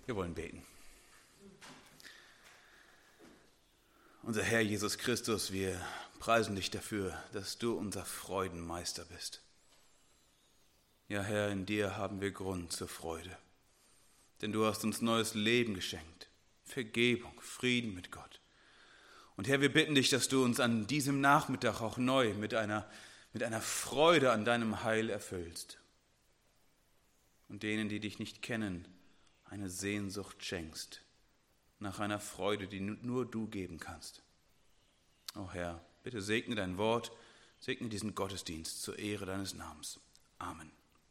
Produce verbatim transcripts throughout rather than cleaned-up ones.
Wir wollen beten. Unser Herr Jesus Christus, wir preisen dich dafür, dass du unser Freudenmeister bist. Ja, Herr, in dir haben wir Grund zur Freude, denn du hast uns neues Leben geschenkt, Vergebung, Frieden mit Gott. Und Herr, wir bitten dich, dass du uns an diesem Nachmittag auch neu mit einer, mit einer Freude an deinem Heil erfüllst und denen, die dich nicht kennen, eine Sehnsucht schenkst nach einer Freude, die nur du geben kannst. O Herr, bitte segne dein Wort, segne diesen Gottesdienst zur Ehre deines Namens. Amen.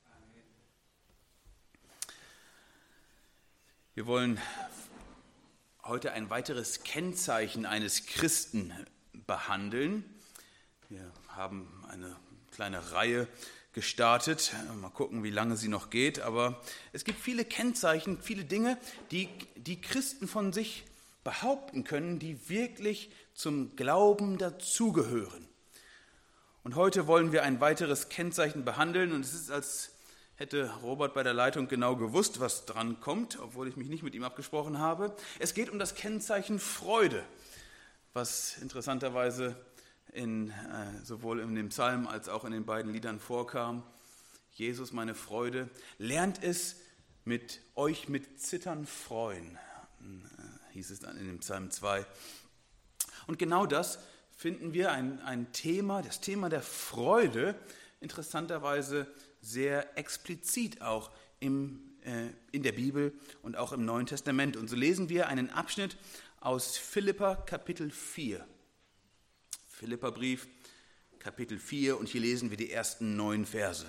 Wir wollen heute ein weiteres Kennzeichen eines Christen behandeln. Wir haben eine kleine Reihe gestartet. Mal gucken, wie lange sie noch geht. Aber es gibt viele Kennzeichen, viele Dinge, die die Christen von sich behaupten können, die wirklich zum Glauben dazugehören. Und heute wollen wir ein weiteres Kennzeichen behandeln. Und es ist, als hätte Robert bei der Leitung genau gewusst, was dran kommt, obwohl ich mich nicht mit ihm abgesprochen habe. Es geht um das Kennzeichen Freude, was interessanterweise in, äh, sowohl in dem Psalm als auch in den beiden Liedern vorkam. Jesus, meine Freude, lernt es mit euch mit Zittern freuen, äh, hieß es dann in dem Psalm zwei. Und genau das finden wir, ein, ein Thema, das Thema der Freude, interessanterweise sehr explizit auch im, äh, in der Bibel und auch im Neuen Testament. Und so lesen wir einen Abschnitt aus Philipper Kapitel vier. Philipperbrief, Kapitel vier, und hier lesen wir die ersten neun Verse.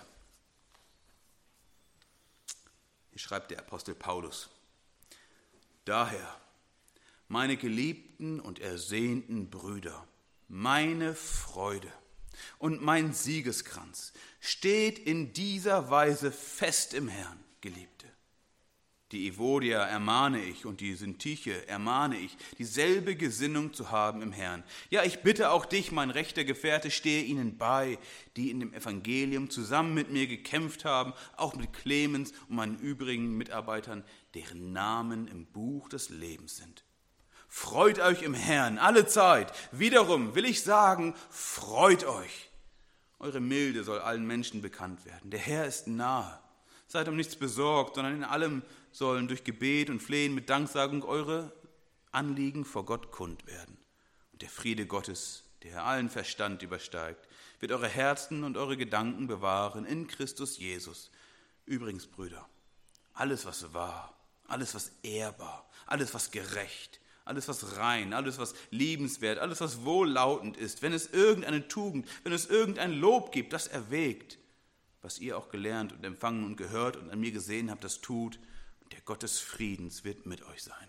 Hier schreibt der Apostel Paulus: Daher, meine geliebten und ersehnten Brüder, meine Freude und mein Siegeskranz, steht in dieser Weise fest im Herrn, Geliebte. Die Evodia ermahne ich und die Syntyche ermahne ich, dieselbe Gesinnung zu haben im Herrn. Ja, ich bitte auch dich, mein rechter Gefährte, stehe ihnen bei, die in dem Evangelium zusammen mit mir gekämpft haben, auch mit Clemens und meinen übrigen Mitarbeitern, deren Namen im Buch des Lebens sind. Freut euch im Herrn alle Zeit. Wiederum will ich sagen, freut euch. Eure Milde soll allen Menschen bekannt werden. Der Herr ist nahe. Seid um nichts besorgt, sondern in allem sollen durch Gebet und Flehen mit Danksagung eure Anliegen vor Gott kund werden. Und der Friede Gottes, der allen Verstand übersteigt, wird eure Herzen und eure Gedanken bewahren in Christus Jesus. Übrigens, Brüder, alles, was wahr, alles, was ehrbar, alles, was gerecht, alles, was rein, alles, was liebenswert, alles, was wohllautend ist, wenn es irgendeine Tugend, wenn es irgendein Lob gibt, das erwägt, was ihr auch gelernt und empfangen und gehört und an mir gesehen habt, das tut, und der Gott des Friedens wird mit euch sein.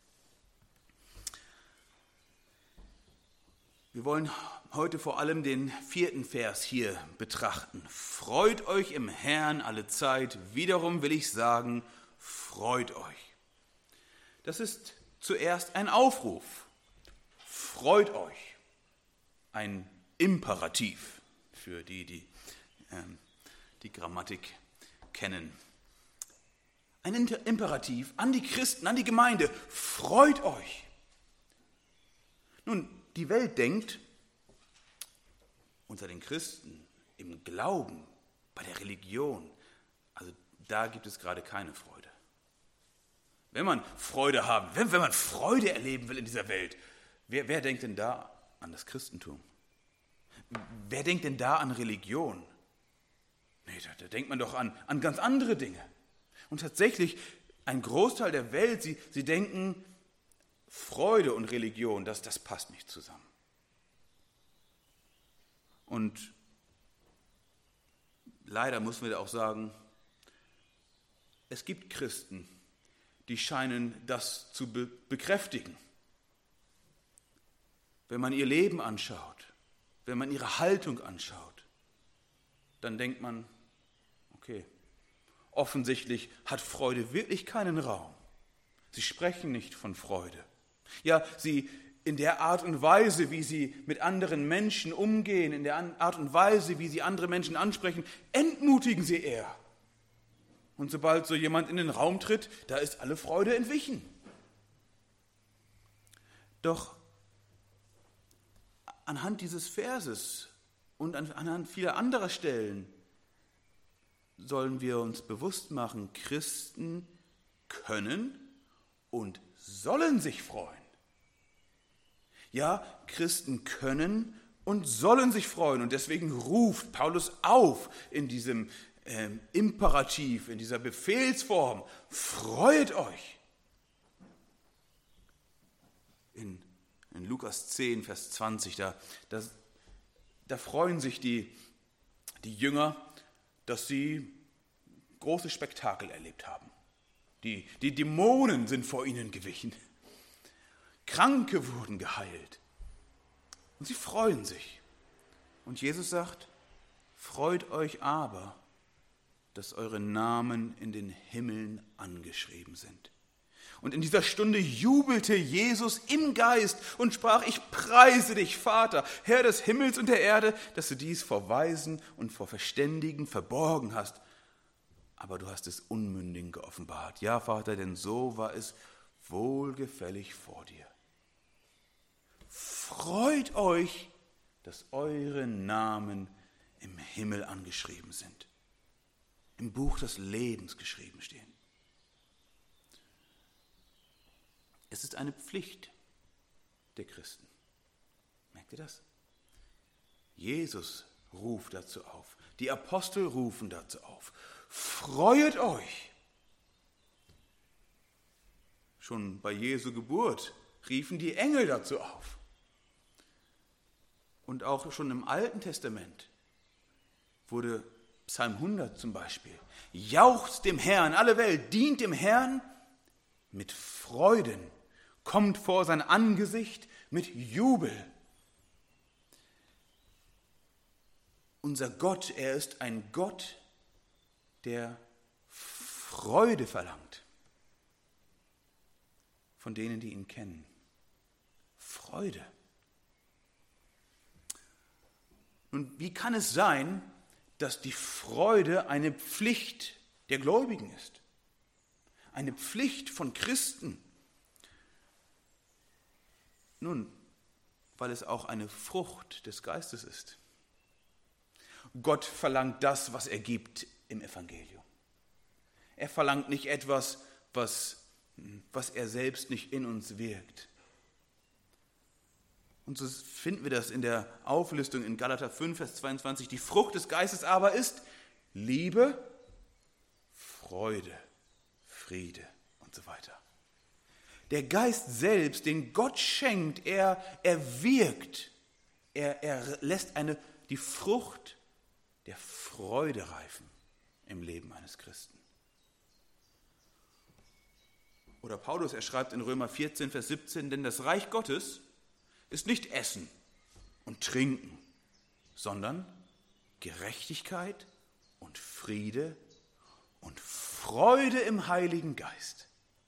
Wir wollen heute vor allem den vierten Vers hier betrachten. Freut euch im Herrn alle Zeit, wiederum will ich sagen, freut euch. Das ist zuerst ein Aufruf. Freut euch. Ein Imperativ für die, die ähm, die Grammatik kennen. Ein Imperativ an die Christen, an die Gemeinde. Freut euch. Nun, die Welt denkt, unter den Christen, im Glauben, bei der Religion, also da gibt es gerade keine Freude. Wenn man Freude haben, wenn, wenn man Freude erleben will in dieser Welt, wer, wer denkt denn da an das Christentum? Wer denkt denn da an Religion? Nee, da, da denkt man doch an, an ganz andere Dinge. Und tatsächlich, ein Großteil der Welt, sie, sie denken, Freude und Religion, das, das passt nicht zusammen. Und leider müssen wir auch sagen, es gibt Christen, die scheinen das zu be- bekräftigen. Wenn man ihr Leben anschaut, wenn man ihre Haltung anschaut, dann denkt man, okay, offensichtlich hat Freude wirklich keinen Raum. Sie sprechen nicht von Freude. Ja, sie in der Art und Weise, wie sie mit anderen Menschen umgehen, in der Art und Weise, wie sie andere Menschen ansprechen, entmutigen sie eher. Und sobald so jemand in den Raum tritt, da ist alle Freude entwichen. Doch anhand dieses Verses und anhand vieler anderer Stellen sollen wir uns bewusst machen, Christen können und sollen sich freuen. Ja, Christen können und sollen sich freuen. Und deswegen ruft Paulus auf in diesem ähm, Imperativ, in dieser Befehlsform, freut euch. In, in Lukas zehn, Vers zwanzig, da, da, da freuen sich die, die Jünger, dass sie große Spektakel erlebt haben. Die, die Dämonen sind vor ihnen gewichen. Kranke wurden geheilt. Und sie freuen sich. Und Jesus sagt, freut euch aber, dass eure Namen in den Himmeln angeschrieben sind. Und in dieser Stunde jubelte Jesus im Geist und sprach, ich preise dich, Vater, Herr des Himmels und der Erde, dass du dies vor Weisen und vor Verständigen verborgen hast. Aber du hast es Unmündigen geoffenbart. Ja, Vater, denn so war es wohlgefällig vor dir. Freut euch, dass eure Namen im Himmel angeschrieben sind, im Buch des Lebens geschrieben stehen. Es ist eine Pflicht der Christen. Merkt ihr das? Jesus ruft dazu auf. Die Apostel rufen dazu auf. Freuet euch! Schon bei Jesu Geburt riefen die Engel dazu auf. Und auch schon im Alten Testament wurde Psalm hundert zum Beispiel, jauchzt dem Herrn, alle Welt, dient dem Herrn mit Freuden, kommt vor sein Angesicht mit Jubel. Unser Gott, er ist ein Gott, der Freude verlangt von denen, die ihn kennen. Freude. Und wie kann es sein, dass die Freude eine Pflicht der Gläubigen ist? Eine Pflicht von Christen? Nun, weil es auch eine Frucht des Geistes ist. Gott verlangt das, was er gibt im Evangelium. Er verlangt nicht etwas, was, was er selbst nicht in uns wirkt. Und so finden wir das in der Auflistung in Galater fünf, Vers zweiundzwanzig. Die Frucht des Geistes aber ist Liebe, Freude, Friede und so weiter. Der Geist selbst, den Gott schenkt, er, er wirkt. Er, er lässt eine, die Frucht der Freude reifen im Leben eines Christen. Oder Paulus, er schreibt in Römer vierzehn, Vers siebzehn, denn das Reich Gottes ist nicht Essen und Trinken, sondern Gerechtigkeit und Friede und Freude im Heiligen Geist.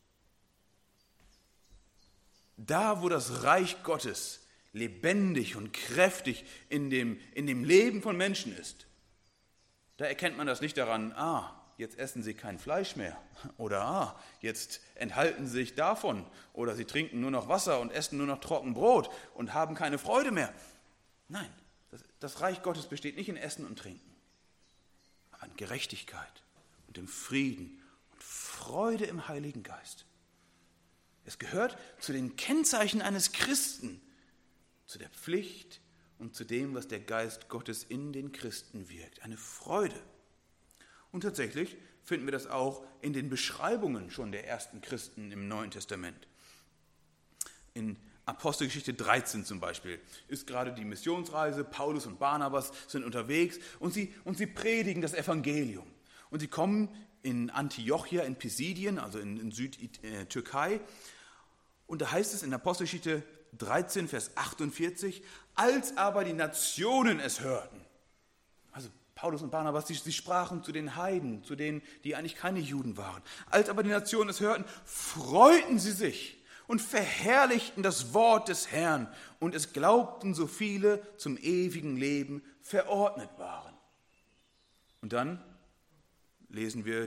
Da, wo das Reich Gottes lebendig und kräftig in dem, in dem Leben von Menschen ist, da erkennt man das nicht daran, ah, jetzt essen sie kein Fleisch mehr oder ah, jetzt enthalten sie sich davon oder sie trinken nur noch Wasser und essen nur noch trocken Brot und haben keine Freude mehr. Nein, das, das Reich Gottes besteht nicht in Essen und Trinken, an Gerechtigkeit und im Frieden und Freude im Heiligen Geist. Es gehört zu den Kennzeichen eines Christen, zu der Pflicht und zu dem, was der Geist Gottes in den Christen wirkt, eine Freude. Und tatsächlich finden wir das auch in den Beschreibungen schon der ersten Christen im Neuen Testament. In Apostelgeschichte dreizehn zum Beispiel ist gerade die Missionsreise, Paulus und Barnabas sind unterwegs und sie, und sie predigen das Evangelium. Und sie kommen in Antiochia in Pisidien, also in, in Südtürkei. Und da heißt es in Apostelgeschichte dreizehn, Vers achtundvierzig, als aber die Nationen es hörten, also Paulus und Barnabas, sie, sie sprachen zu den Heiden, zu denen, die eigentlich keine Juden waren. Als aber die Nationen es hörten, freuten sie sich und verherrlichten das Wort des Herrn. Und es glaubten so viele zum ewigen Leben verordnet waren. Und dann lesen wir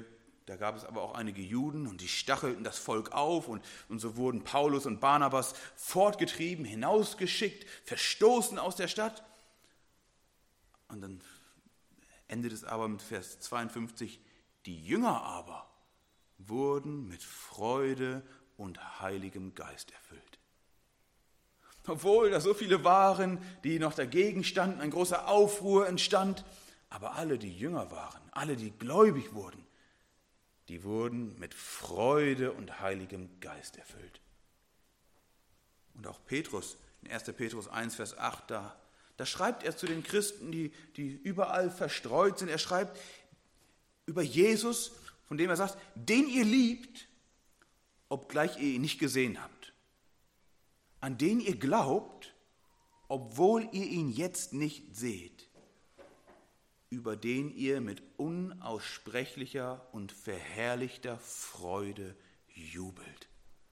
Da gab es aber auch einige Juden und die stachelten das Volk auf und, und so wurden Paulus und Barnabas fortgetrieben, hinausgeschickt, verstoßen aus der Stadt. Und dann endet es aber mit Vers zweiundfünfzig, die Jünger aber wurden mit Freude und Heiligem Geist erfüllt. Obwohl da so viele waren, die noch dagegen standen, ein großer Aufruhr entstand, aber alle, die Jünger waren, alle, die gläubig wurden, die wurden mit Freude und Heiligem Geist erfüllt. Und auch Petrus, in erster Petrus eins, Vers acht, da, da schreibt er zu den Christen, die, die überall verstreut sind, er schreibt über Jesus, von dem er sagt, den ihr liebt, obgleich ihr ihn nicht gesehen habt, an den ihr glaubt, obwohl ihr ihn jetzt nicht seht, über den ihr mit unaussprechlicher und verherrlichter Freude jubelt.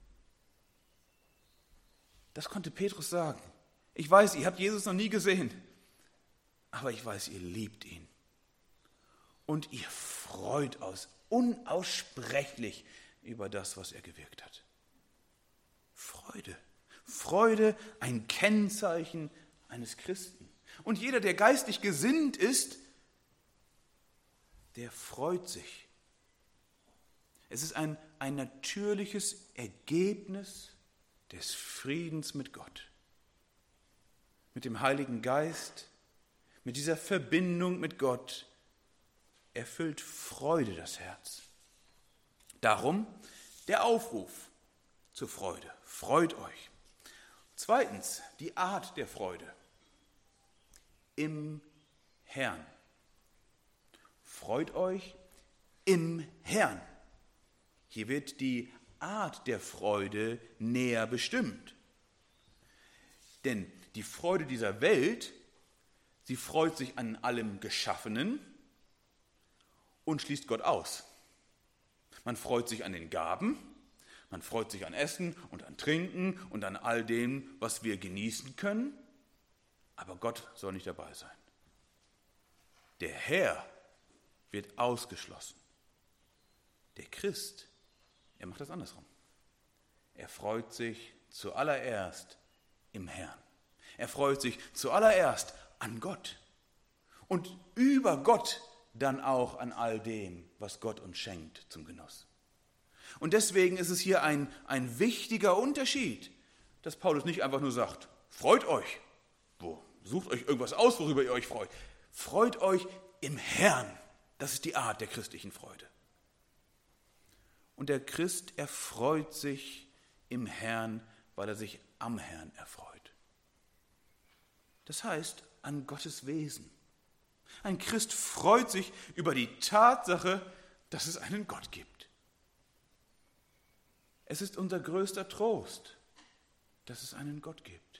Das konnte Petrus sagen. Ich weiß, ihr habt Jesus noch nie gesehen, aber ich weiß, ihr liebt ihn. Und ihr freut euch unaussprechlich über das, was er gewirkt hat. Freude. Freude, ein Kennzeichen eines Christen. Und jeder, der geistlich gesinnt ist, der freut sich. Es ist ein, ein natürliches Ergebnis des Friedens mit Gott, mit dem Heiligen Geist, mit dieser Verbindung mit Gott erfüllt Freude das Herz. Darum der Aufruf zur Freude. Freut euch. Zweitens, die Art der Freude. Im Herrn. Freut euch im Herrn. Hier wird die Art der Freude näher bestimmt. Denn die Freude dieser Welt, sie freut sich an allem Geschaffenen und schließt Gott aus. Man freut sich an den Gaben, man freut sich an Essen und an Trinken und an all dem, was wir genießen können, aber Gott soll nicht dabei sein. Der Herr wird ausgeschlossen. Der Christ, er macht das andersrum. Er freut sich zuallererst im Herrn. Er freut sich zuallererst an Gott und über Gott dann auch an all dem, was Gott uns schenkt zum Genuss. Und deswegen ist es hier ein, ein wichtiger Unterschied, dass Paulus nicht einfach nur sagt, freut euch, wo, sucht euch irgendwas aus, worüber ihr euch freut. Freut euch im Herrn. Das ist die Art der christlichen Freude. Und der Christ erfreut sich im Herrn, weil er sich am Herrn erfreut. Das heißt, an Gottes Wesen. Ein Christ freut sich über die Tatsache, dass es einen Gott gibt. Es ist unser größter Trost, dass es einen Gott gibt.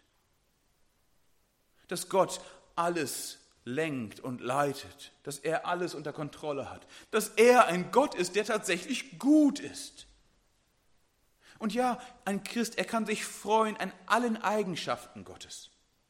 Dass Gott alles lenkt und leitet, dass er alles unter Kontrolle hat, dass er ein Gott ist, der tatsächlich gut ist. Und ja, ein Christ, er kann sich freuen an allen Eigenschaften Gottes,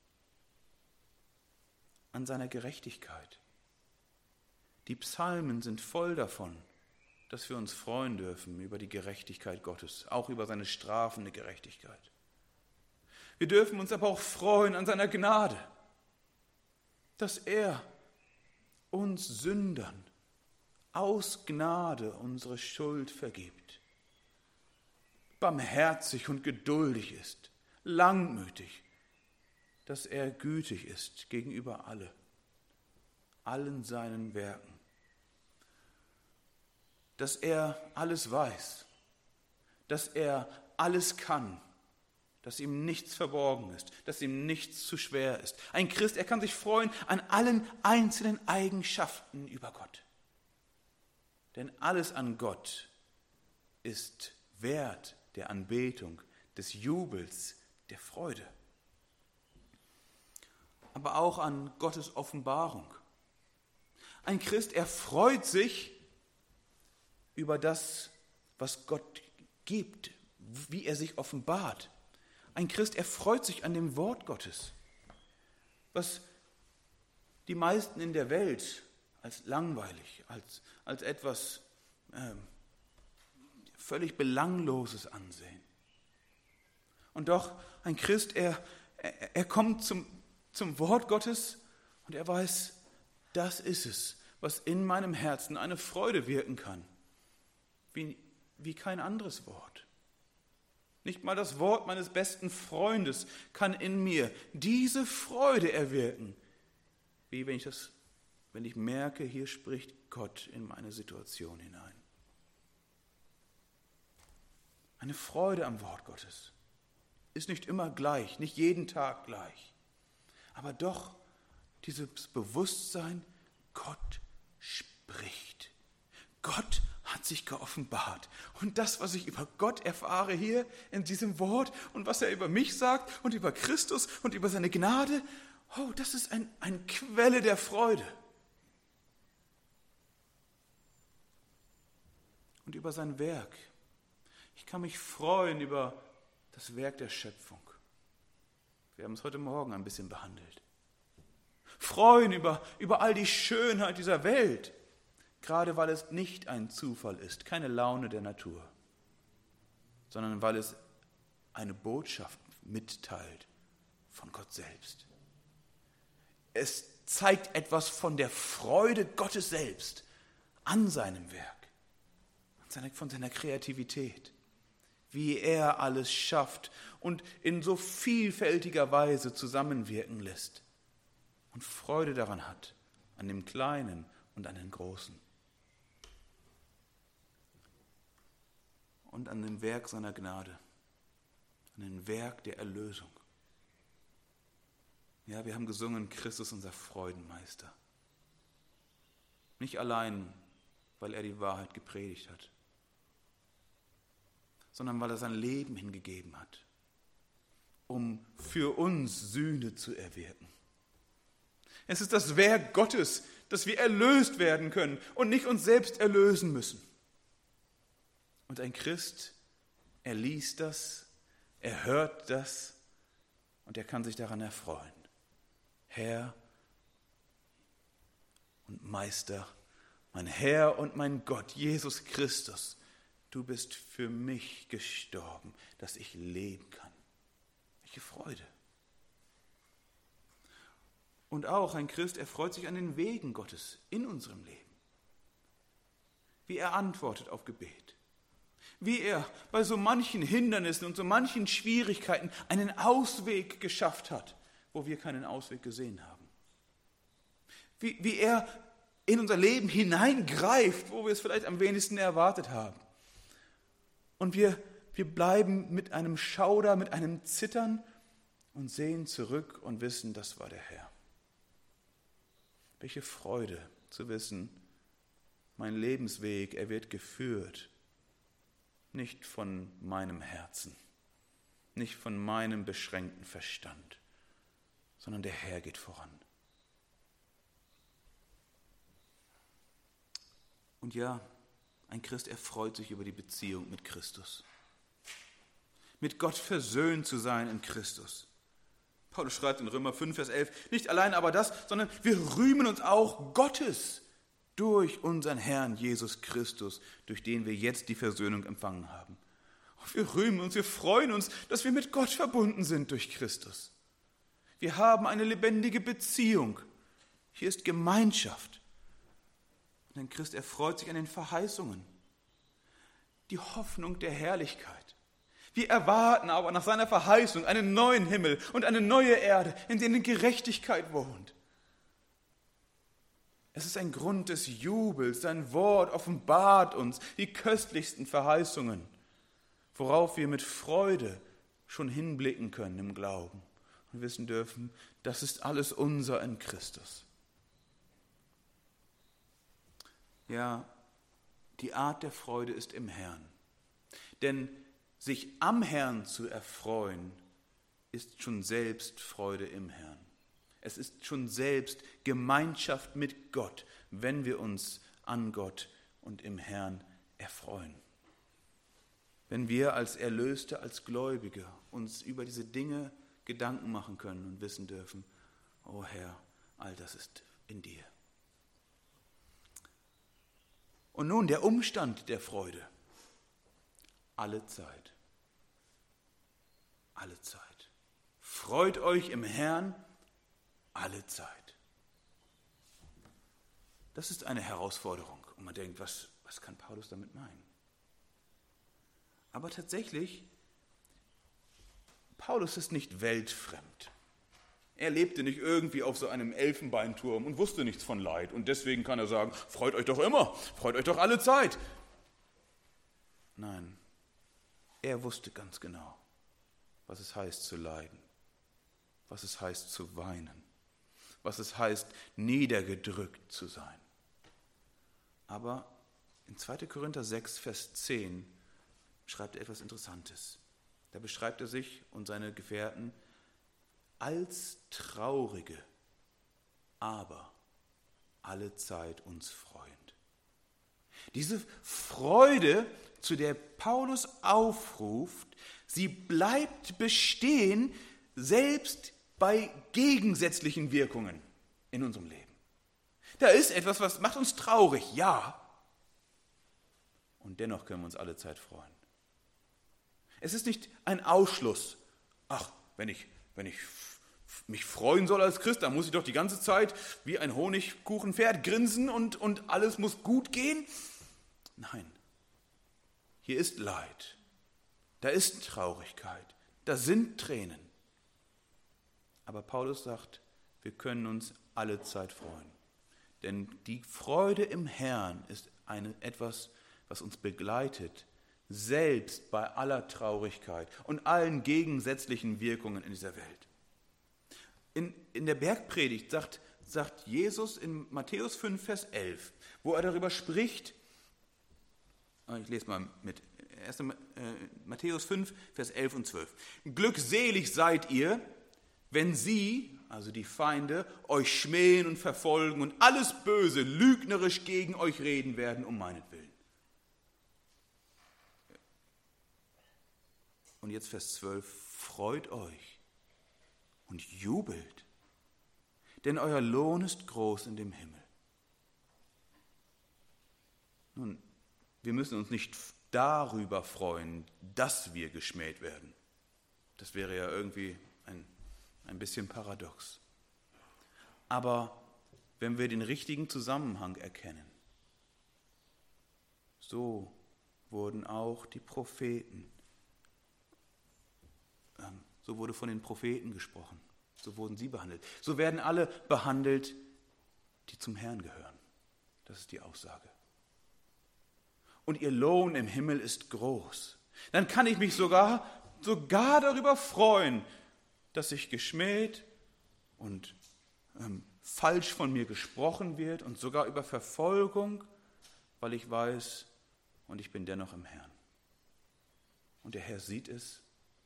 an seiner Gerechtigkeit. Die Psalmen sind voll davon, dass wir uns freuen dürfen über die Gerechtigkeit Gottes, auch über seine strafende Gerechtigkeit. Wir dürfen uns aber auch freuen an seiner Gnade, dass er uns Sündern aus Gnade unsere Schuld vergibt, barmherzig und geduldig ist, langmütig, dass er gütig ist gegenüber alle, allen seinen Werken, dass er alles weiß, dass er alles kann, dass ihm nichts verborgen ist, dass ihm nichts zu schwer ist. Ein Christ, er kann sich freuen an allen einzelnen Eigenschaften über Gott. Denn alles an Gott ist wert der Anbetung, des Jubels, der Freude. Aber auch an Gottes Offenbarung. Ein Christ, er freut sich über das, was Gott gibt, wie er sich offenbart. Ein Christ, er freut sich an dem Wort Gottes, was die meisten in der Welt als langweilig, als, als etwas äh, völlig Belangloses ansehen. Und doch, ein Christ, er, er, er kommt zum, zum Wort Gottes und er weiß, das ist es, was in meinem Herzen eine Freude wirken kann, wie, wie kein anderes Wort. Nicht mal das Wort meines besten Freundes kann in mir diese Freude erwirken, wie wenn ich, das, wenn ich merke, hier spricht Gott in meine Situation hinein. Eine Freude am Wort Gottes ist nicht immer gleich, nicht jeden Tag gleich, aber doch dieses Bewusstsein, Gott spricht. Gott hat sich geoffenbart. Und das, was ich über Gott erfahre hier in diesem Wort und was er über mich sagt und über Christus und über seine Gnade, oh, das ist ein, eine Quelle der Freude. Und über sein Werk. Ich kann mich freuen über das Werk der Schöpfung. Wir haben es heute Morgen ein bisschen behandelt. Freuen über, über all die Schönheit dieser Welt, gerade weil es nicht ein Zufall ist, keine Laune der Natur, sondern weil es eine Botschaft mitteilt von Gott selbst. Es zeigt etwas von der Freude Gottes selbst an seinem Werk, von seiner Kreativität, wie er alles schafft und in so vielfältiger Weise zusammenwirken lässt und Freude daran hat, an dem Kleinen und an den Großen. Und an dem Werk seiner Gnade, an dem Werk der Erlösung. Ja, wir haben gesungen, Christus unser Freudenmeister. Nicht allein, weil er die Wahrheit gepredigt hat, sondern weil er sein Leben hingegeben hat, um für uns Sühne zu erwirken. Es ist das Werk Gottes, dass wir erlöst werden können und nicht uns selbst erlösen müssen. Und ein Christ, er liest das, er hört das und er kann sich daran erfreuen. Herr und Meister, mein Herr und mein Gott, Jesus Christus, du bist für mich gestorben, dass ich leben kann. Welche Freude. Und auch ein Christ, er freut sich an den Wegen Gottes in unserem Leben. Wie er antwortet auf Gebet. Wie er bei so manchen Hindernissen und so manchen Schwierigkeiten einen Ausweg geschafft hat, wo wir keinen Ausweg gesehen haben. Wie, wie er in unser Leben hineingreift, wo wir es vielleicht am wenigsten erwartet haben. Und wir, wir bleiben mit einem Schauder, mit einem Zittern und sehen zurück und wissen, das war der Herr. Welche Freude zu wissen, mein Lebensweg, er wird geführt, nicht von meinem Herzen, nicht von meinem beschränkten Verstand, sondern der Herr geht voran. Und ja, ein Christ, er freut sich über die Beziehung mit Christus. Mit Gott versöhnt zu sein in Christus. Paulus schreibt in Römer fünf, Vers elf, nicht allein aber das, sondern wir rühmen uns auch Gottes durch unseren Herrn Jesus Christus, durch den wir jetzt die Versöhnung empfangen haben. Und wir rühmen uns, wir freuen uns, dass wir mit Gott verbunden sind durch Christus. Wir haben eine lebendige Beziehung. Hier ist Gemeinschaft. Und ein Christ erfreut sich an den Verheißungen. Die Hoffnung der Herrlichkeit. Wir erwarten aber nach seiner Verheißung einen neuen Himmel und eine neue Erde, in denen Gerechtigkeit wohnt. Es ist ein Grund des Jubels, sein Wort offenbart uns die köstlichsten Verheißungen, worauf wir mit Freude schon hinblicken können im Glauben und wissen dürfen, das ist alles unser in Christus. Ja, die Art der Freude ist im Herrn. Denn sich am Herrn zu erfreuen, ist schon selbst Freude im Herrn. Es ist schon selbst Gemeinschaft mit Gott, wenn wir uns an Gott und im Herrn erfreuen. Wenn wir als Erlöste, als Gläubige uns über diese Dinge Gedanken machen können und wissen dürfen, oh Herr, all das ist in dir. Und nun der Umstand der Freude. alle Zeit. Alle Zeit. Freut euch im Herrn alle Zeit. Das ist eine Herausforderung. Und man denkt, was, was kann Paulus damit meinen? Aber tatsächlich, Paulus ist nicht weltfremd. Er lebte nicht irgendwie auf so einem Elfenbeinturm und wusste nichts von Leid. Und deswegen kann er sagen, freut euch doch immer, freut euch doch alle Zeit. Nein, er wusste ganz genau, was es heißt zu leiden, was es heißt zu weinen, was es heißt, niedergedrückt zu sein. Aber in zweiter Korinther sechs, Vers zehn schreibt er etwas Interessantes. Da beschreibt er sich und seine Gefährten als Traurige, aber alle Zeit uns freuend. Diese Freude, zu der Paulus aufruft, sie bleibt bestehen, selbst bei gegensätzlichen Wirkungen in unserem Leben. Da ist etwas, was macht uns traurig, ja. Und dennoch können wir uns alle Zeit freuen. Es ist nicht ein Ausschluss. Ach, wenn ich, wenn ich mich freuen soll als Christ, dann muss ich doch die ganze Zeit wie ein Honigkuchenpferd grinsen und, und alles muss gut gehen. Nein, hier ist Leid, da ist Traurigkeit, da sind Tränen. Aber Paulus sagt, wir können uns alle Zeit freuen. Denn die Freude im Herrn ist eine, etwas, was uns begleitet, selbst bei aller Traurigkeit und allen gegensätzlichen Wirkungen in dieser Welt. In, in der Bergpredigt sagt, sagt Jesus in Matthäus fünf, Vers elf, wo er darüber spricht, ich lese mal mit, erst Matthäus fünf, Vers elf und zwölf. Glückselig seid ihr, wenn sie, also die Feinde, euch schmähen und verfolgen und alles Böse lügnerisch gegen euch reden werden um meinetwillen. Und jetzt Vers zwölf, freut euch und jubelt, denn euer Lohn ist groß in dem Himmel. Nun, wir müssen uns nicht darüber freuen, dass wir geschmäht werden. Das wäre ja irgendwie ein, ein bisschen paradox. Aber wenn wir den richtigen Zusammenhang erkennen, so wurden auch die Propheten, ähm, so wurde von den Propheten gesprochen, so wurden sie behandelt. So werden alle behandelt, die zum Herrn gehören. Das ist die Aussage. Und ihr Lohn im Himmel ist groß. Dann kann ich mich sogar, sogar darüber freuen, dass ich geschmäht und ähm, falsch von mir gesprochen wird und sogar über Verfolgung, weil ich weiß, und ich bin dennoch im Herrn. Und der Herr sieht es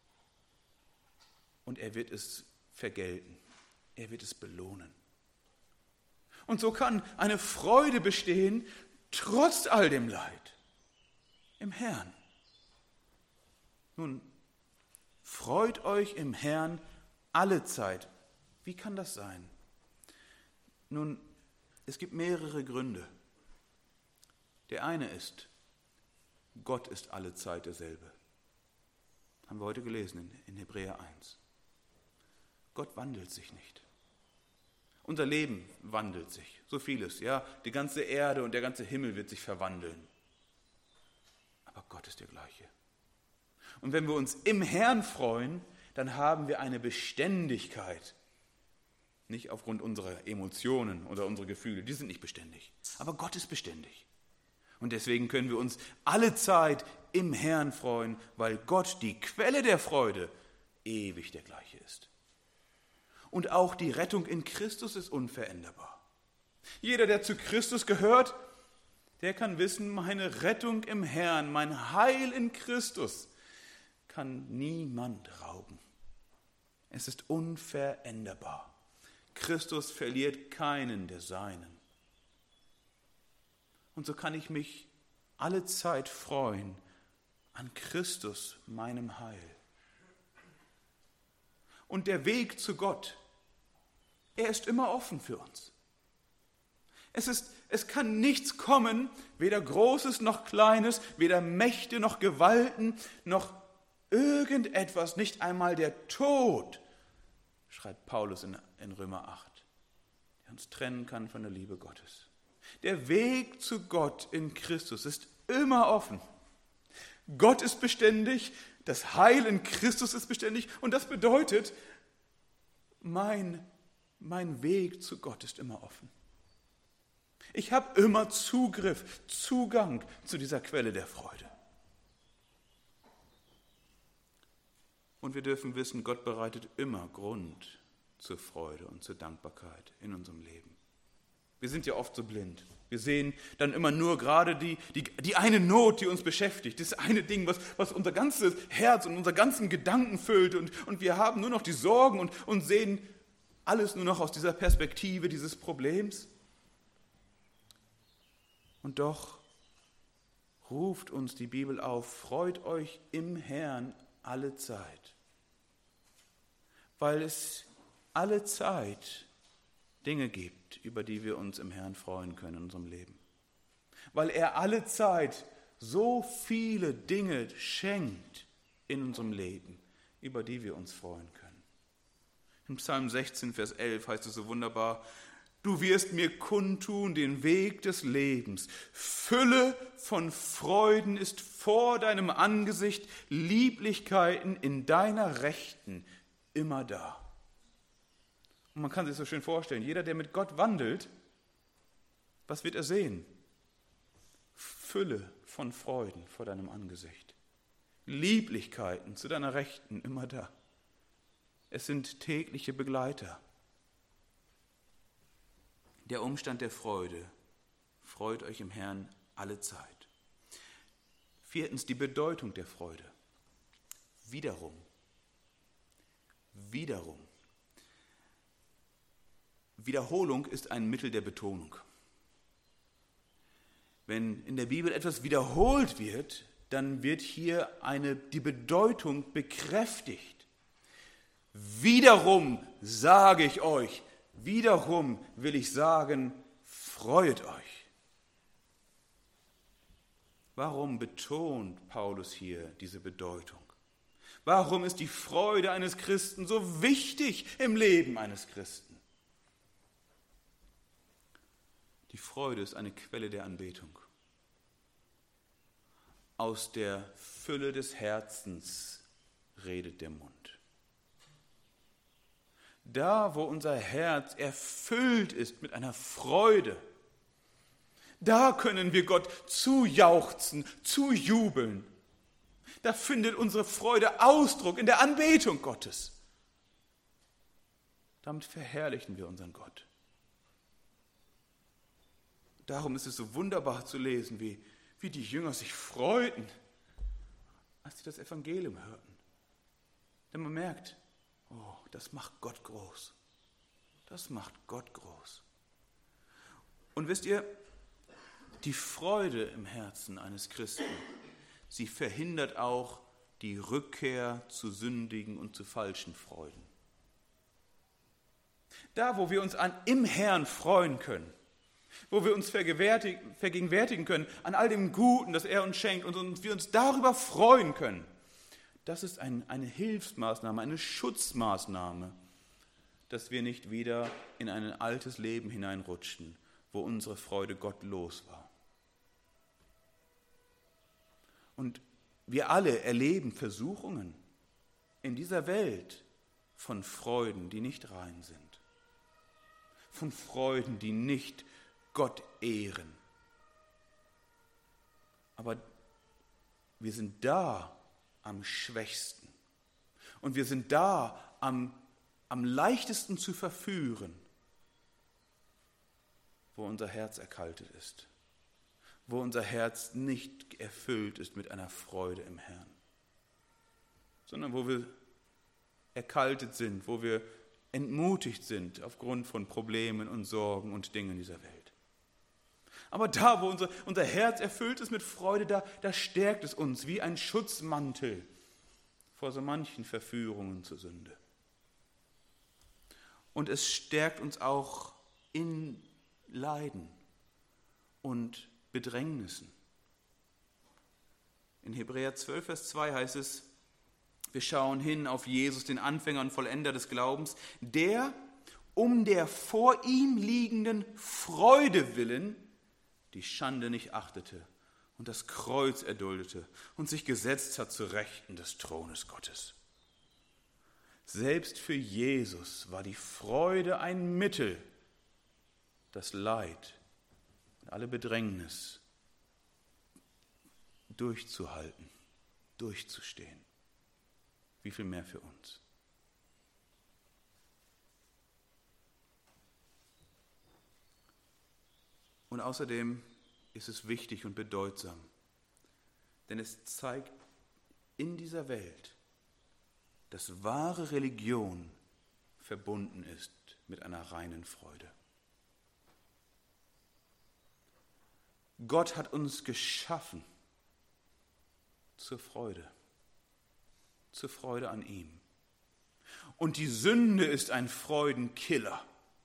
und er wird es vergelten. Er wird es belohnen. Und so kann eine Freude bestehen, trotz all dem Leid. Im Herrn. Nun, freut euch im Herrn alle Zeit. Wie kann das sein? Nun, es gibt mehrere Gründe. Der eine ist, Gott ist alle Zeit derselbe. Haben wir heute gelesen in Hebräer eins. Gott wandelt sich nicht. Unser Leben wandelt sich, so vieles. Ja, die ganze Erde und der ganze Himmel wird sich verwandeln. Aber Gott ist der gleiche. Und wenn wir uns im Herrn freuen, dann haben wir eine Beständigkeit. Nicht aufgrund unserer Emotionen oder unserer Gefühle, die sind nicht beständig. Aber Gott ist beständig. Und deswegen können wir uns alle Zeit im Herrn freuen, weil Gott, die Quelle der Freude, ewig der gleiche ist. Und auch die Rettung in Christus ist unveränderbar. Jeder, der zu Christus gehört, der kann wissen, meine Rettung im Herrn, mein Heil in Christus kann niemand rauben. Es ist unveränderbar. Christus verliert keinen der Seinen. Und so kann ich mich alle Zeit freuen an Christus, meinem Heil. Und der Weg zu Gott, er ist immer offen für uns. Es ist Es kann nichts kommen, weder Großes noch Kleines, weder Mächte noch Gewalten, noch irgendetwas, nicht einmal der Tod, schreibt Paulus in, in Römer acht, der uns trennen kann von der Liebe Gottes. Der Weg zu Gott in Christus ist immer offen. Gott ist beständig, das Heil in Christus ist beständig und das bedeutet, mein, mein Weg zu Gott ist immer offen. Ich habe immer Zugriff, Zugang zu dieser Quelle der Freude. Und wir dürfen wissen, Gott bereitet immer Grund zur Freude und zur Dankbarkeit in unserem Leben. Wir sind ja oft so blind. Wir sehen dann immer nur gerade die, die, die eine Not, die uns beschäftigt, das eine Ding, was, was unser ganzes Herz und unsere ganzen Gedanken füllt. Und, und wir haben nur noch die Sorgen und, und sehen alles nur noch aus dieser Perspektive dieses Problems. Und doch ruft uns die Bibel auf, freut euch im Herrn alle Zeit, weil es alle Zeit Dinge gibt, über die wir uns im Herrn freuen können in unserem Leben. Weil er alle Zeit so viele Dinge schenkt in unserem Leben, über die wir uns freuen können. Im Psalm sechzehn, Vers elf heißt es so wunderbar, du wirst mir kundtun den Weg des Lebens. Fülle von Freuden ist vor deinem Angesicht, Lieblichkeiten in deiner Rechten immer da. Und man kann sich so schön vorstellen, jeder, der mit Gott wandelt, was wird er sehen? Fülle von Freuden vor deinem Angesicht. Lieblichkeiten zu deiner Rechten immer da. Es sind tägliche Begleiter. Der Umstand der Freude, freut euch im Herrn alle Zeit. Viertens, die Bedeutung der Freude. Wiederum. Wiederum. Wiederholung ist ein Mittel der Betonung. Wenn in der Bibel etwas wiederholt wird, dann wird hier eine, die Bedeutung bekräftigt. Wiederum sage ich euch, wiederum will ich sagen, freut euch. Warum betont Paulus hier diese Bedeutung? Warum ist die Freude eines Christen so wichtig im Leben eines Christen? Die Freude ist eine Quelle der Anbetung. Aus der Fülle des Herzens redet der Mund. Da, wo unser Herz erfüllt ist mit einer Freude, da können wir Gott zujauchzen, zujubeln. Da findet unsere Freude Ausdruck in der Anbetung Gottes. Damit verherrlichen wir unseren Gott. Darum ist es so wunderbar zu lesen, wie, wie die Jünger sich freuten, als sie das Evangelium hörten. Denn man merkt, oh, das macht Gott groß. Das macht Gott groß. Und wisst ihr, die Freude im Herzen eines Christen, sie verhindert auch die Rückkehr zu sündigen und zu falschen Freuden. Da, wo wir uns an im Herrn freuen können, wo wir uns vergegenwärtigen können an all dem Guten, das er uns schenkt und wir uns darüber freuen können, das ist ein, eine Hilfsmaßnahme, eine Schutzmaßnahme, dass wir nicht wieder in ein altes Leben hineinrutschen, wo unsere Freude gottlos war. Und wir alle erleben Versuchungen in dieser Welt von Freuden, die nicht rein sind, von Freuden, die nicht Gott ehren. Aber wir sind da am schwächsten und wir sind da am, am leichtesten zu verführen, wo unser Herz erkaltet ist, wo unser Herz nicht erfüllt ist mit einer Freude im Herrn, sondern wo wir erkaltet sind, wo wir entmutigt sind aufgrund von Problemen und Sorgen und Dingen dieser Welt. Aber da, wo unser, unser Herz erfüllt ist mit Freude, da, da stärkt es uns wie ein Schutzmantel vor so manchen Verführungen zur Sünde. Und es stärkt uns auch in Leiden, und Bedrängnissen. In Hebräer zwölf, Vers zwei heißt es, wir schauen hin auf Jesus, den Anfänger und Vollender des Glaubens, der um der vor ihm liegenden Freude willen die Schande nicht achtete und das Kreuz erduldete und sich gesetzt hat zu Rechten des Thrones Gottes. Selbst für Jesus war die Freude ein Mittel, das Leid und alle Bedrängnis durchzuhalten, durchzustehen. Wie viel mehr für uns? Und außerdem ist es wichtig und bedeutsam, denn es zeigt in dieser Welt, dass wahre Religion verbunden ist mit einer reinen Freude. Gott hat uns geschaffen zur Freude, zur Freude an ihm. Und die Sünde ist ein Freudenkiller.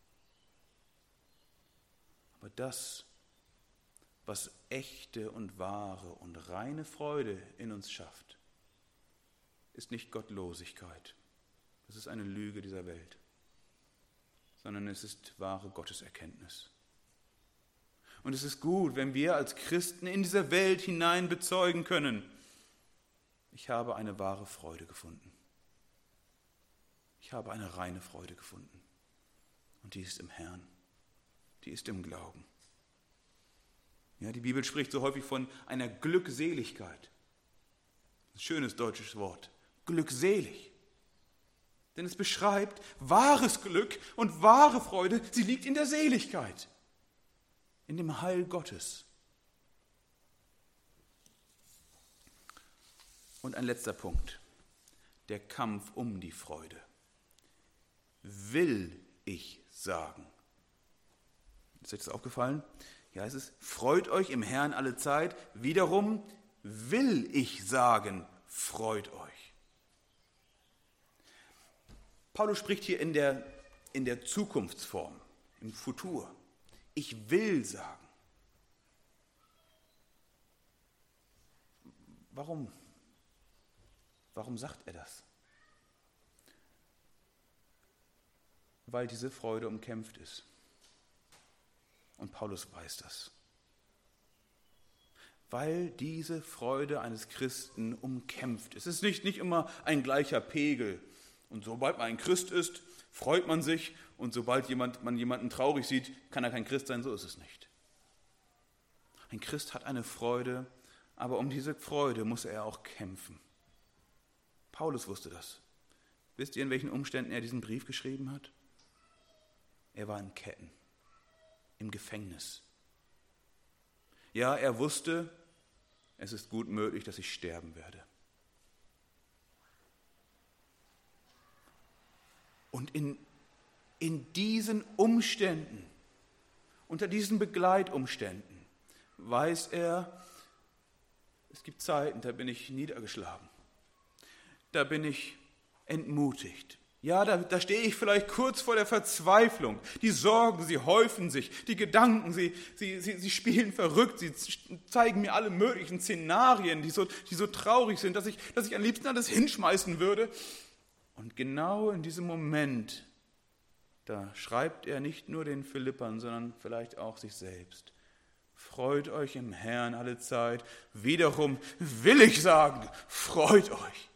Aber das, was echte und wahre und reine Freude in uns schafft, ist nicht Gottlosigkeit. Das ist eine Lüge dieser Welt, sondern es ist wahre Gotteserkenntnis. Und es ist gut, wenn wir als Christen in dieser Welt hinein bezeugen können, ich habe eine wahre Freude gefunden. Ich habe eine reine Freude gefunden. Und die ist im Herrn. Die ist im Glauben. Ja, die Bibel spricht so häufig von einer Glückseligkeit. Ein schönes deutsches Wort. Glückselig. Denn es beschreibt wahres Glück und wahre Freude. Sie liegt in der Seligkeit. In dem Heil Gottes. Und ein letzter Punkt, der Kampf um die Freude. Will ich sagen. Ist euch das aufgefallen? Hier heißt es, freut euch im Herrn alle Zeit. Wiederum will ich sagen, freut euch. Paulus spricht hier in der, in der Zukunftsform, im Futur. Ich will sagen. Warum? Warum sagt er das? Weil diese Freude umkämpft ist. Und Paulus weiß das. Weil diese Freude eines Christen umkämpft ist. Es ist nicht, nicht immer ein gleicher Pegel. Und sobald man ein Christ ist, freut man sich. Und sobald jemand, man jemanden traurig sieht, kann er kein Christ sein. So ist es nicht. Ein Christ hat eine Freude, aber um diese Freude muss er auch kämpfen. Paulus wusste das. Wisst ihr, in welchen Umständen er diesen Brief geschrieben hat? Er war in Ketten, im Gefängnis. Ja, er wusste, es ist gut möglich, dass ich sterben werde. Und in, in diesen Umständen, unter diesen Begleitumständen, weiß er, es gibt Zeiten, da bin ich niedergeschlagen. Da bin ich entmutigt. Ja, da, da stehe ich vielleicht kurz vor der Verzweiflung. Die Sorgen, sie häufen sich. Die Gedanken, sie, sie, sie, sie spielen verrückt. Sie zeigen mir alle möglichen Szenarien, die so, die so traurig sind, dass ich, dass ich am liebsten alles hinschmeißen würde. Und genau in diesem Moment, da schreibt er nicht nur den Philippern, sondern vielleicht auch sich selbst. Freut euch im Herrn alle Zeit. Wiederum will ich sagen, freut euch.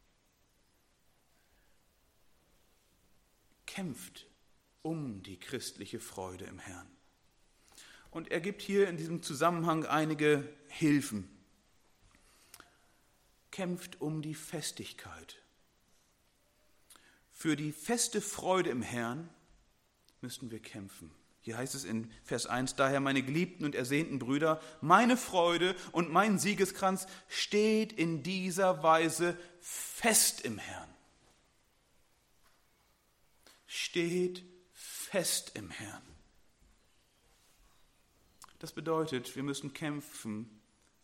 Kämpft um die christliche Freude im Herrn. Und er gibt hier in diesem Zusammenhang einige Hilfen. Kämpft um die Festigkeit. Für die feste Freude im Herrn müssten wir kämpfen. Hier heißt es in Vers eins, daher meine geliebten und ersehnten Brüder, meine Freude und mein Siegeskranz steht in dieser Weise fest im Herrn. Steht fest im Herrn. Das bedeutet, wir müssen kämpfen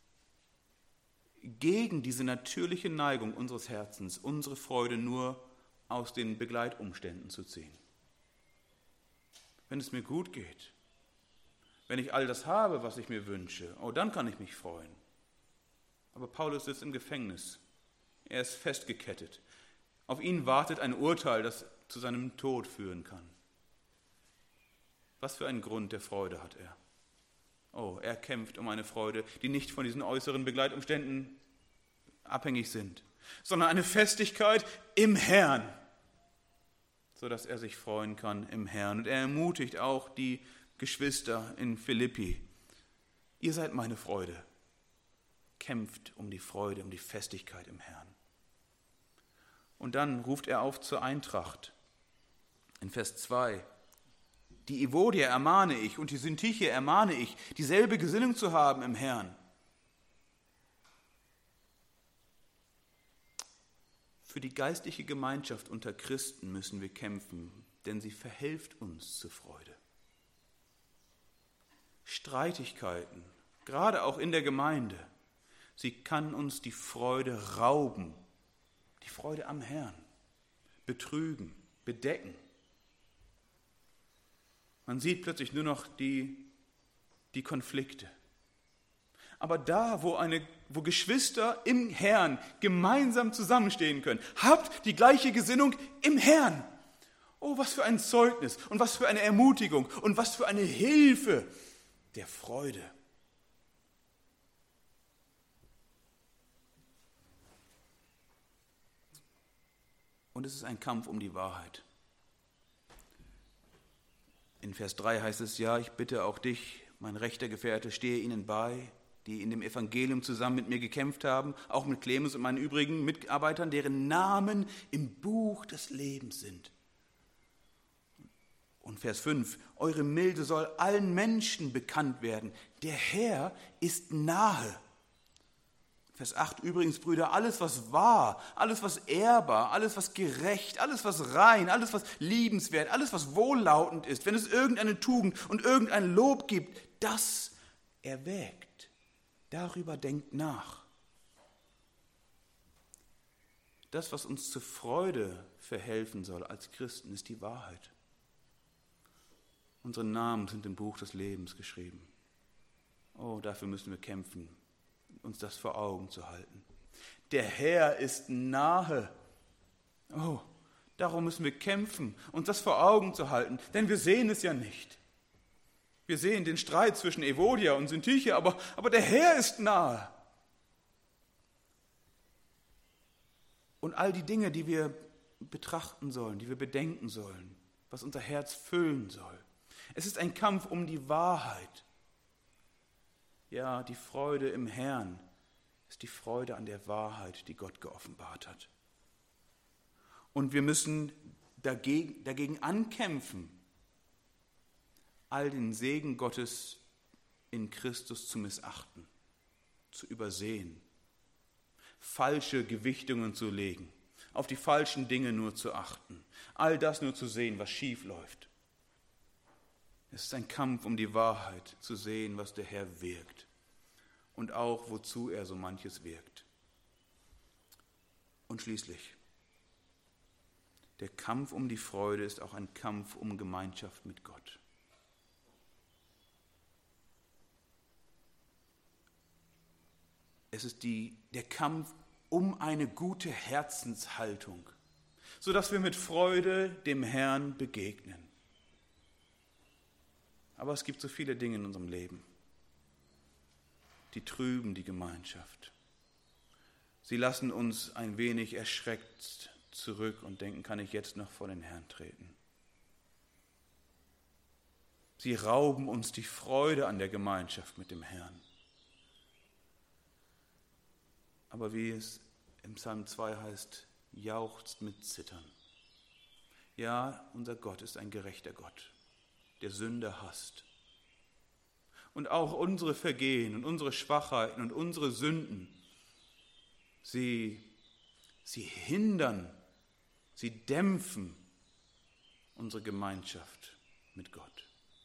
gegen diese natürliche Neigung unseres Herzens, unsere Freude nur aus den Begleitumständen zu ziehen. Wenn es mir gut geht, Wenn ich all das habe, was ich mir wünsche, oh, dann kann ich mich freuen. Aber Paulus sitzt im Gefängnis. Er ist festgekettet. Auf ihn wartet ein Urteil, das zu seinem Tod führen kann. Was für einen Grund der Freude hat er? Oh, er kämpft um eine Freude, die nicht von diesen äußeren Begleitumständen abhängig sind, sondern eine Festigkeit im Herrn, sodass er sich freuen kann im Herrn. Und er ermutigt auch die Geschwister in Philippi. Ihr seid meine Freude. Kämpft um die Freude, um die Festigkeit im Herrn. Und dann ruft er auf zur Eintracht. In Vers zwei. Die Evodia ermahne ich und die Syntyche ermahne ich, dieselbe Gesinnung zu haben im Herrn. Für die geistliche Gemeinschaft unter Christen müssen wir kämpfen, denn sie verhilft uns zur Freude. Streitigkeiten, gerade auch in der Gemeinde, sie kann uns die Freude rauben, die Freude am Herrn, betrügen, bedecken. Man sieht plötzlich nur noch die, die Konflikte. Aber da, wo, eine, wo Geschwister im Herrn gemeinsam zusammenstehen können, habt die gleiche Gesinnung im Herrn. Oh, was für ein Zeugnis und was für eine Ermutigung und was für eine Hilfe der Freude. Und es ist ein Kampf um die Wahrheit. In Vers drei heißt es, ja, ich bitte auch dich, mein rechter Gefährte, stehe ihnen bei, die in dem Evangelium zusammen mit mir gekämpft haben, auch mit Clemens und meinen übrigen Mitarbeitern, deren Namen im Buch des Lebens sind. Und Vers fünf, eure Milde soll allen Menschen bekannt werden. Der Herr ist nahe. Vers acht, übrigens, Brüder, alles, was wahr, alles, was ehrbar, alles, was gerecht, alles, was rein, alles, was liebenswert, alles, was wohllautend ist, wenn es irgendeine Tugend und irgendein Lob gibt, das erwägt. Darüber denkt nach. Das, was uns zur Freude verhelfen soll als Christen, ist die Wahrheit. Unsere Namen sind im Buch des Lebens geschrieben. Oh, dafür müssen wir kämpfen, uns das vor Augen zu halten. Der Herr ist nahe. Oh, darum müssen wir kämpfen, uns das vor Augen zu halten, denn wir sehen es ja nicht. Wir sehen den Streit zwischen Evodia und Syntyche, aber, aber der Herr ist nahe. Und all die Dinge, die wir betrachten sollen, die wir bedenken sollen, was unser Herz füllen soll. Es ist ein Kampf um die Wahrheit. Ja, die Freude im Herrn ist die Freude an der Wahrheit, die Gott geoffenbart hat. Und wir müssen dagegen, dagegen ankämpfen, all den Segen Gottes in Christus zu missachten, zu übersehen, falsche Gewichtungen zu legen, auf die falschen Dinge nur zu achten, all das nur zu sehen, was schief läuft. Es ist ein Kampf um die Wahrheit, zu sehen, was der Herr wirkt und auch, wozu er so manches wirkt. Und schließlich, der Kampf um die Freude ist auch ein Kampf um Gemeinschaft mit Gott. Es ist die, der Kampf um eine gute Herzenshaltung, sodass wir mit Freude dem Herrn begegnen. Aber es gibt so viele Dinge in unserem Leben, die trüben die Gemeinschaft. Sie lassen uns ein wenig erschreckt zurück und denken, kann ich jetzt noch vor den Herrn treten? Sie rauben uns die Freude an der Gemeinschaft mit dem Herrn. Aber wie es im Psalm zwei heißt, jauchzt mit Zittern. Ja, unser Gott ist ein gerechter Gott, der Sünde hasst. Und auch unsere Vergehen und unsere Schwachheiten und unsere Sünden, sie, sie hindern, sie dämpfen unsere Gemeinschaft mit Gott.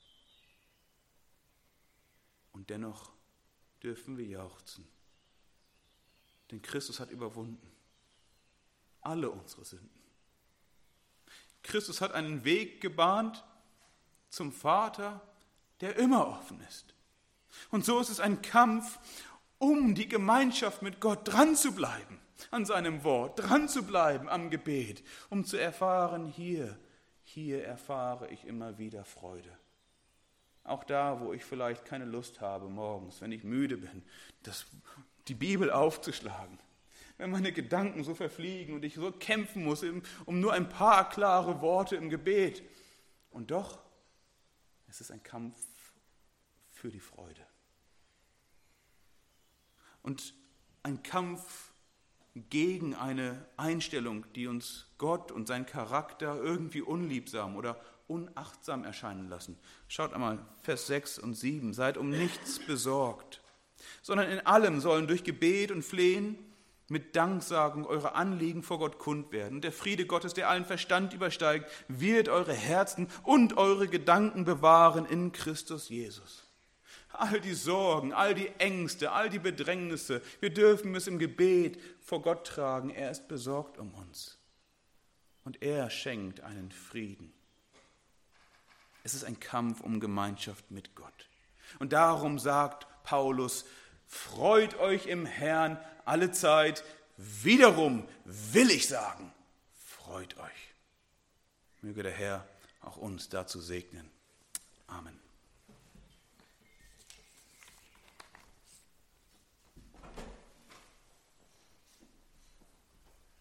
Und dennoch dürfen wir jauchzen, denn Christus hat überwunden alle unsere Sünden. Christus hat einen Weg gebahnt zum Vater, der immer offen ist. Und so ist es ein Kampf, um die Gemeinschaft mit Gott dran zu bleiben, an seinem Wort, dran zu bleiben am Gebet, um zu erfahren, hier, hier erfahre ich immer wieder Freude. Auch da, wo ich vielleicht keine Lust habe morgens, wenn ich müde bin, das, die Bibel aufzuschlagen. Wenn meine Gedanken so verfliegen und ich so kämpfen muss, um nur ein paar klare Worte im Gebet. Und doch, es ist ein Kampf für die Freude. Und ein Kampf gegen eine Einstellung, die uns Gott und sein Charakter irgendwie unliebsam oder unachtsam erscheinen lassen. Schaut einmal, Vers sechs und sieben. Seid um nichts besorgt, sondern in allem sollen durch Gebet und Flehen mit Danksagung eure Anliegen vor Gott kund werden. Der Friede Gottes, der allen Verstand übersteigt, wird eure Herzen und eure Gedanken bewahren in Christus Jesus. All die Sorgen, all die Ängste, all die Bedrängnisse, wir dürfen es im Gebet vor Gott tragen. Er ist besorgt um uns. Und er schenkt einen Frieden. Es ist ein Kampf um Gemeinschaft mit Gott. Und darum sagt Paulus, freut euch im Herrn alle Zeit. Wiederum will ich sagen, freut euch. Möge der Herr auch uns dazu segnen. Amen.